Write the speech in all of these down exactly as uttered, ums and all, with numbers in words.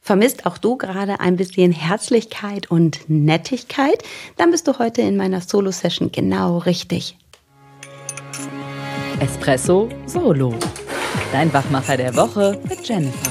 Vermisst auch du gerade ein bisschen Herzlichkeit und Nettigkeit? Dann bist du heute in meiner Solo-Session genau richtig. Espresso Solo. Dein Wachmacher der Woche mit Jennifer.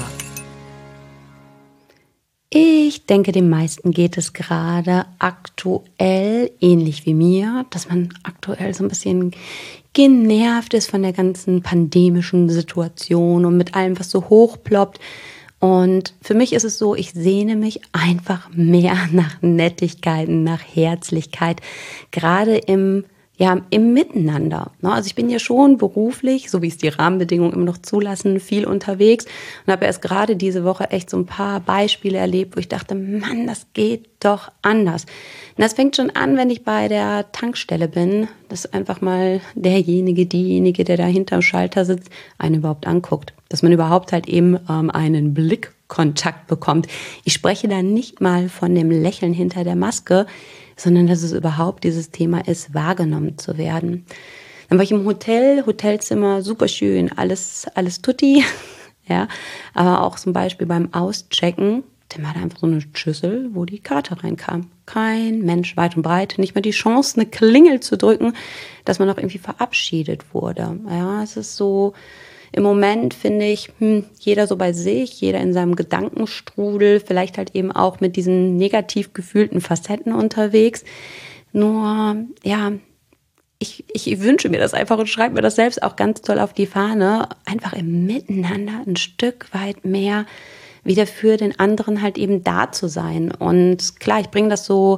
Ich denke, den meisten geht es gerade aktuell ähnlich wie mir, dass man aktuell so ein bisschen genervt ist von der ganzen pandemischen Situation und mit allem, was so hochploppt. Und für mich ist es so, ich sehne mich einfach mehr nach Nettigkeiten, nach Herzlichkeit, gerade im, ja, im Miteinander. Also ich bin ja schon beruflich, so wie es die Rahmenbedingungen immer noch zulassen, viel unterwegs und habe erst gerade diese Woche echt so ein paar Beispiele erlebt, wo ich dachte, Mann, das geht doch anders. Und das fängt schon an, wenn ich bei der Tankstelle bin, dass einfach mal derjenige, diejenige, der da hinterm Schalter sitzt, einen überhaupt anguckt. Dass man überhaupt halt eben ähm, einen Blickkontakt bekommt. Ich spreche da nicht mal von dem Lächeln hinter der Maske, sondern dass es überhaupt dieses Thema ist, wahrgenommen zu werden. Dann war ich im Hotel, Hotelzimmer, super schön, alles, alles tutti, ja, aber auch zum Beispiel beim Auschecken, der hatte einfach so eine Schüssel, wo die Karte reinkam. Kein Mensch weit und breit, nicht mal die Chance, eine Klingel zu drücken, dass man noch irgendwie verabschiedet wurde. Ja, es ist so, im Moment finde ich, hm, jeder so bei sich, jeder in seinem Gedankenstrudel, vielleicht halt eben auch mit diesen negativ gefühlten Facetten unterwegs. Nur, ja, ich, ich wünsche mir das einfach und schreibe mir das selbst auch ganz toll auf die Fahne, einfach im Miteinander ein Stück weit mehr wieder für den anderen halt eben da zu sein. Und klar, ich bringe das so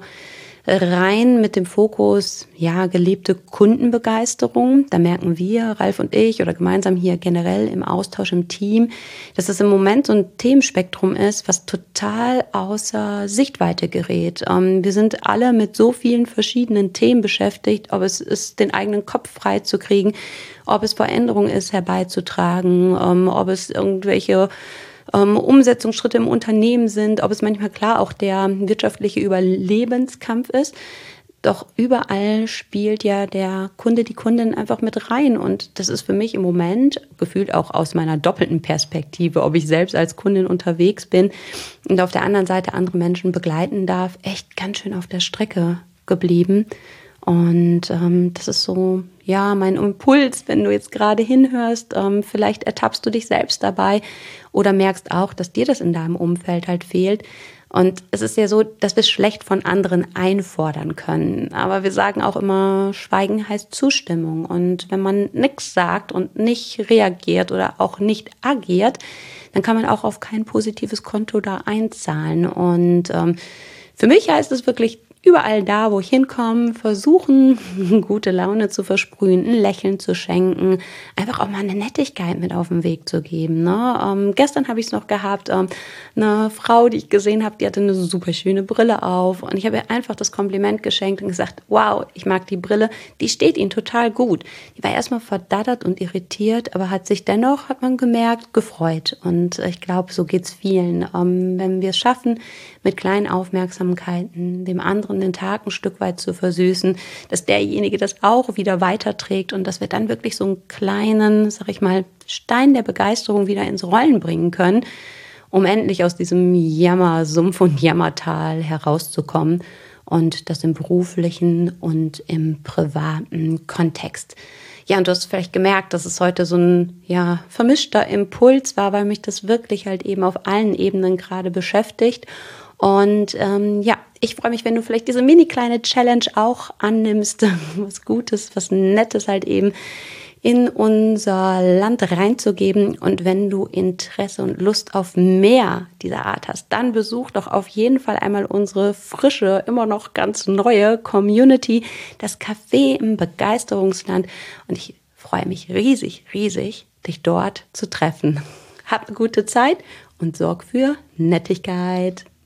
rein mit dem Fokus, ja, gelebte Kundenbegeisterung. Da merken wir, Ralf und ich, oder gemeinsam hier generell im Austausch im Team, dass es im Moment so ein Themenspektrum ist, was total außer Sichtweite gerät. Ähm, wir sind alle mit so vielen verschiedenen Themen beschäftigt, ob es ist, den eigenen Kopf frei zu kriegen, ob es Veränderungen ist, herbeizutragen, ähm, ob es irgendwelche Ähm, Umsetzungsschritte im Unternehmen sind, ob es manchmal klar auch der wirtschaftliche Überlebenskampf ist. Doch überall spielt ja der Kunde, die Kundin einfach mit rein. Und das ist für mich im Moment, gefühlt auch aus meiner doppelten Perspektive, ob ich selbst als Kundin unterwegs bin und auf der anderen Seite andere Menschen begleiten darf, echt ganz schön auf der Strecke geblieben. Und ähm, das ist so, ja, mein Impuls, wenn du jetzt gerade hinhörst, ähm, vielleicht ertappst du dich selbst dabei oder merkst auch, dass dir das in deinem Umfeld halt fehlt. Und es ist ja so, dass wir es schlecht von anderen einfordern können. Aber wir sagen auch immer, Schweigen heißt Zustimmung. Und wenn man nichts sagt und nicht reagiert oder auch nicht agiert, dann kann man auch auf kein positives Konto da einzahlen. Und ähm, für mich heißt es wirklich, überall da, wo ich hinkomme, versuchen, gute Laune zu versprühen, ein Lächeln zu schenken, einfach auch mal eine Nettigkeit mit auf den Weg zu geben. Ne? Ähm, gestern habe ich es noch gehabt, ähm, eine Frau, die ich gesehen habe, die hatte eine super schöne Brille auf und ich habe ihr einfach das Kompliment geschenkt und gesagt, wow, ich mag die Brille, die steht Ihnen total gut. Die war erstmal verdattert und irritiert, aber hat sich dennoch, hat man gemerkt, gefreut. Und ich glaube, so geht's vielen. Ähm, wenn wir es schaffen, mit kleinen Aufmerksamkeiten dem anderen den Tag ein Stück weit zu versüßen, dass derjenige das auch wieder weiterträgt und dass wir dann wirklich so einen kleinen, sag ich mal, Stein der Begeisterung wieder ins Rollen bringen können, um endlich aus diesem Jammersumpf und Jammertal herauszukommen und das im beruflichen und im privaten Kontext. Ja, und du hast vielleicht gemerkt, dass es heute so ein ja vermischter Impuls war, weil mich das wirklich halt eben auf allen Ebenen gerade beschäftigt. Und ähm, ja, ich freue mich, wenn du vielleicht diese mini kleine Challenge auch annimmst, was Gutes, was Nettes halt eben in unser Land reinzugeben. Und wenn du Interesse und Lust auf mehr dieser Art hast, dann besuch doch auf jeden Fall einmal unsere frische, immer noch ganz neue Community, das Café im Begeisterungsland. Und ich freue mich riesig, riesig, dich dort zu treffen. Hab eine gute Zeit und sorg für Nettigkeit.